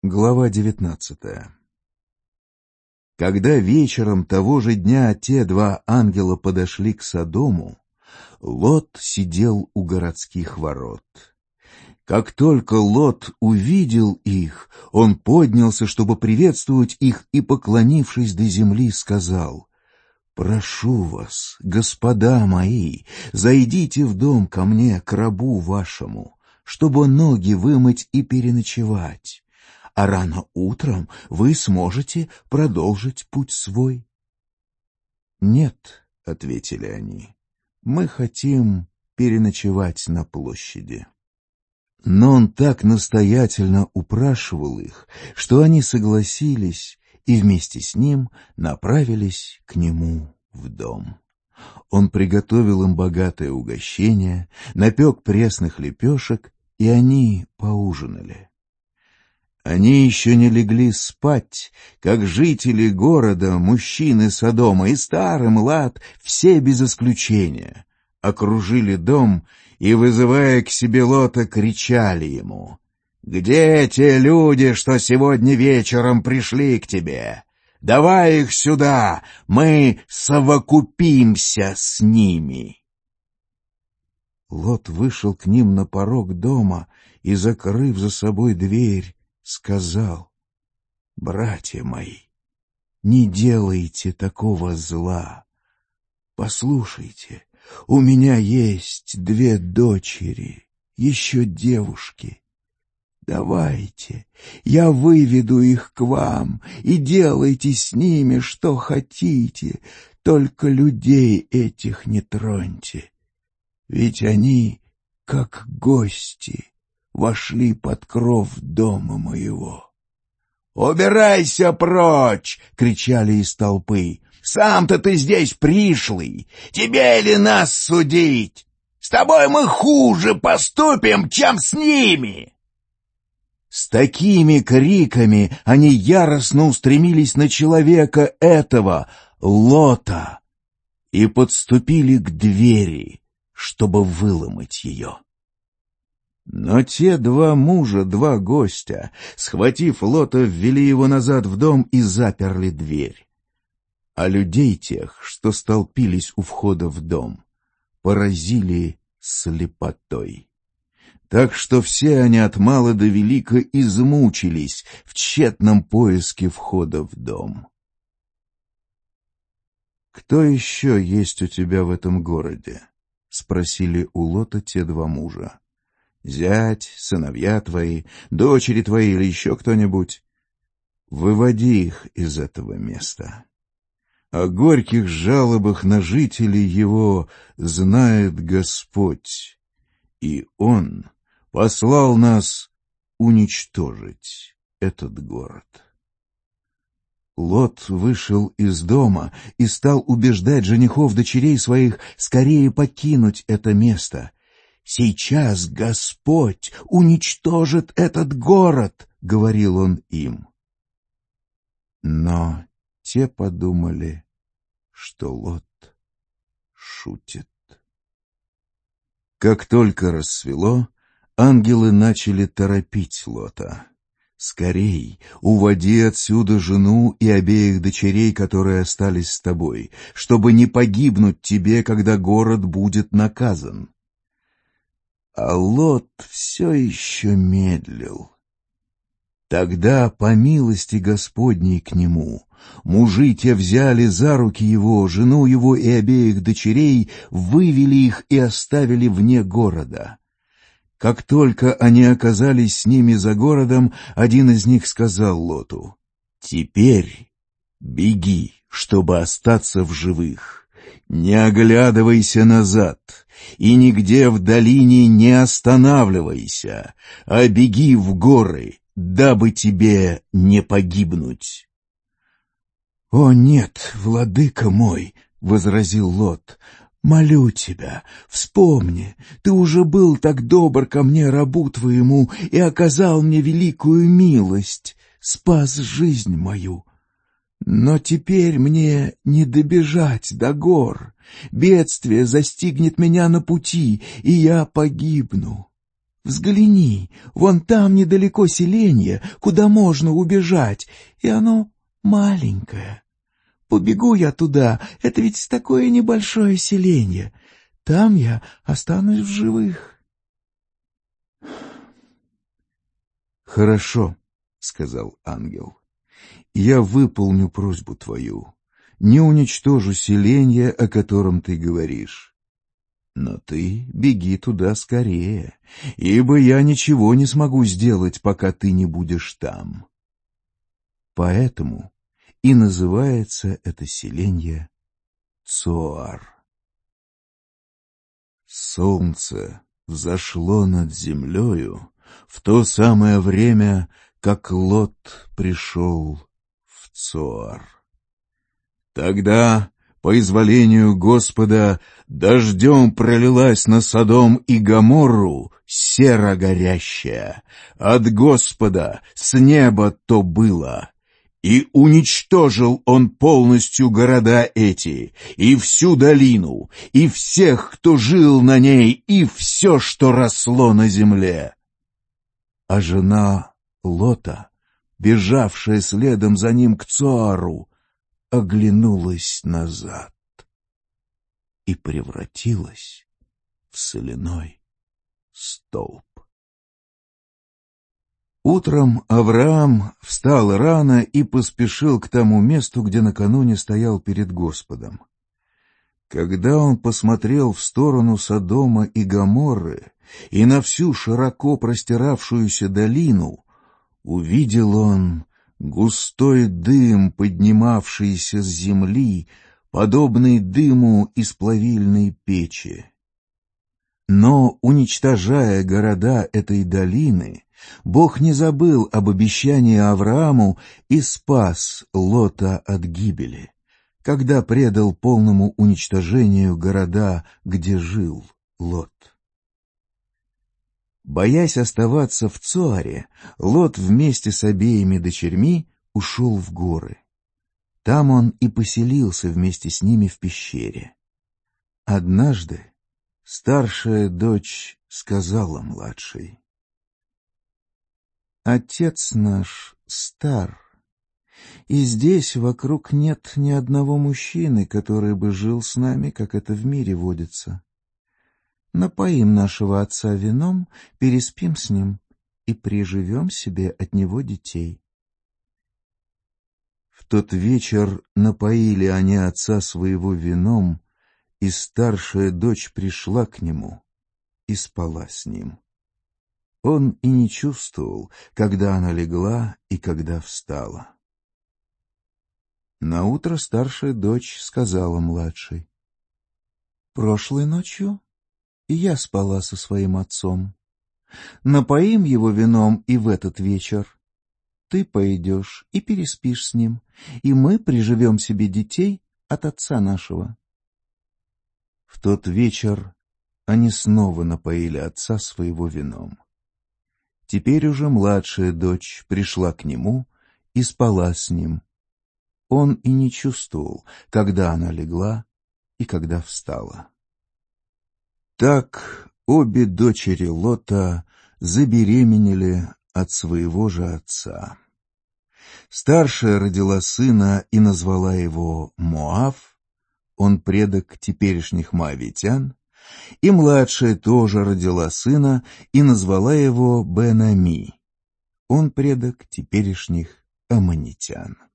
Глава 19. Когда вечером того же дня те два ангела подошли к Содому, Лот сидел у городских ворот. Как только Лот увидел их, он поднялся, чтобы приветствовать их, и, поклонившись до земли, сказал: «Прошу вас, господа мои, зайдите в дом ко мне, к рабу вашему, чтобы ноги вымыть и переночевать, а рано утром вы сможете продолжить путь свой». «Нет», — ответили они, — «мы хотим переночевать на площади». Но он так настоятельно упрашивал их, что они согласились и вместе с ним направились к нему в дом. Он приготовил им богатое угощение, напек пресных лепешек, и они поужинали. Они еще не легли спать, как жители города, мужчины Содома, и старый, млад, все без исключения, окружили дом и, вызывая к себе Лота, кричали ему: «Где те люди, что сегодня вечером пришли к тебе? Давай их сюда, мы совокупимся с ними». Лот вышел к ним на порог дома и, закрыв за собой дверь, сказал: «Братья мои, не делайте такого зла. Послушайте, у меня есть 2 дочери, еще девушки. Давайте, я выведу их к вам, и делайте с ними что хотите, только людей этих не троньте. Ведь они, как гости, вошли под кров дома моего». «Убирайся прочь!» — кричали из толпы. «Сам-то ты здесь пришлый! Тебе ли нас судить? С тобой мы хуже поступим, чем с ними!» С такими криками они яростно устремились на человека этого, Лота, и подступили к двери, чтобы выломать ее. Но те 2 мужа, 2 гостя, схватив Лота, ввели его назад в дом и заперли дверь. А людей тех, что столпились у входа в дом, поразили слепотой. Так что все они от мала до велика измучились в тщетном поиске входа в дом. «Кто еще есть у тебя в этом городе?» — спросили у Лота те 2 мужа. «Зять, сыновья твои, дочери твои или еще кто-нибудь? Выводи их из этого места. О горьких жалобах на жителей его знает Господь, и Он послал нас уничтожить этот город». Лот вышел из дома и стал убеждать женихов дочерей своих скорее покинуть это место. «Сейчас Господь уничтожит этот город», — говорил он им. Но те подумали, что Лот шутит. Как только рассвело, ангелы начали торопить Лота. «Скорей, уводи отсюда жену и обеих дочерей, которые остались с тобой, чтобы не погибнуть тебе, когда город будет наказан». А Лот все еще медлил. Тогда, по милости Господней к нему, мужи те взяли за руки его, жену его и обеих дочерей, вывели их и оставили вне города. Как только они оказались с ними за городом, один из них сказал Лоту: «Теперь беги, чтобы остаться в живых. Не оглядывайся назад и нигде в долине не останавливайся, а беги в горы, дабы тебе не погибнуть». «О нет, владыка мой», — возразил Лот, — «молю тебя, вспомни, ты уже был так добр ко мне, рабу твоему, и оказал мне великую милость, спас жизнь мою. Но теперь мне не добежать до гор, бедствие застигнет меня на пути, и я погибну. Взгляни, вон там недалеко селенье, куда можно убежать, и оно маленькое. Побегу я туда, это ведь такое небольшое селенье. Там я останусь в живых. «Хорошо», — сказал ангел, — «я выполню просьбу твою, не уничтожу селенье, о котором ты говоришь. Но ты беги туда скорее, ибо я ничего не смогу сделать, пока ты не будешь там». Поэтому и называется это селенье Цоар. Солнце взошло над землею в то самое время, как Лот пришел в Цоар. Тогда, по изволению Господа, дождем пролилась на Содом и Гоморру сера горящая. От Господа с неба то было. И уничтожил он полностью города эти, и всю долину, и всех, кто жил на ней, и все, что росло на земле. А жена Лота, бежавшая следом за ним к Цоару, оглянулась назад и превратилась в соляной столб. Утром Авраам встал рано и поспешил к тому месту, где накануне стоял перед Господом. Когда он посмотрел в сторону Содома и Гоморры и на всю широко простиравшуюся долину, увидел он густой дым, поднимавшийся с земли, подобный дыму из плавильной печи. Но, уничтожая города этой долины, Бог не забыл об обещании Аврааму и спас Лота от гибели, когда предал полному уничтожению города, где жил Лот. Боясь оставаться в Цоаре, Лот вместе с обеими дочерьми ушел в горы. Там он и поселился вместе с ними в пещере. Однажды старшая дочь сказала младшей: «Отец наш стар, и здесь вокруг нет ни одного мужчины, который бы жил с нами, как это в мире водится. Напоим нашего отца вином, переспим с ним и приживем себе от него детей». В тот вечер напоили они отца своего вином, и старшая дочь пришла к нему и спала с ним. Он и не чувствовал, когда она легла и когда встала. Наутро старшая дочь сказала младшей: «Прошлой ночью и я спала со своим отцом. Напоим его вином и в этот вечер. Ты пойдешь и переспишь с ним, и мы приживем себе детей от отца нашего». В тот вечер они снова напоили отца своего вином. Теперь уже младшая дочь пришла к нему и спала с ним. Он и не чувствовал, когда она легла и когда встала. Так обе дочери Лота забеременели от своего же отца. Старшая родила сына и назвала его Моав, он предок теперешних моавитян, и младшая тоже родила сына и назвала его Бен-Ами, он предок теперешних аммонитян.